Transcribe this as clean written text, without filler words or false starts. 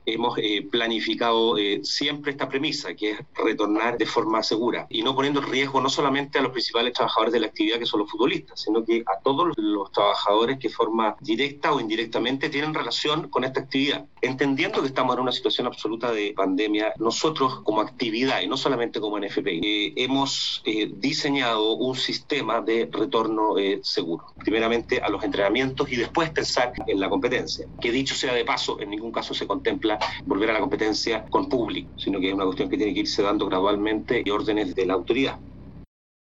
hemos planificado siempre esta premisa, que es retornar de forma segura y no poniendo en riesgo no solamente a los principales trabajadores de la actividad, que son los futbolistas, sino que a todos los trabajadores que de forma directa o indirectamente tienen relación con esta actividad. Entendiendo que estamos en una situación absoluta de pandemia, nosotros como actividad, y no solamente como NFP, hemos diseñado un sistema de retorno seguro. Primeramente a los entrenamientos y después pensar en la competencia. Que dicho sea de paso, en ningún caso se contempla volver a la competencia con público, sino que es una cuestión que tiene que irse dando gradualmente y órdenes de la autoridad.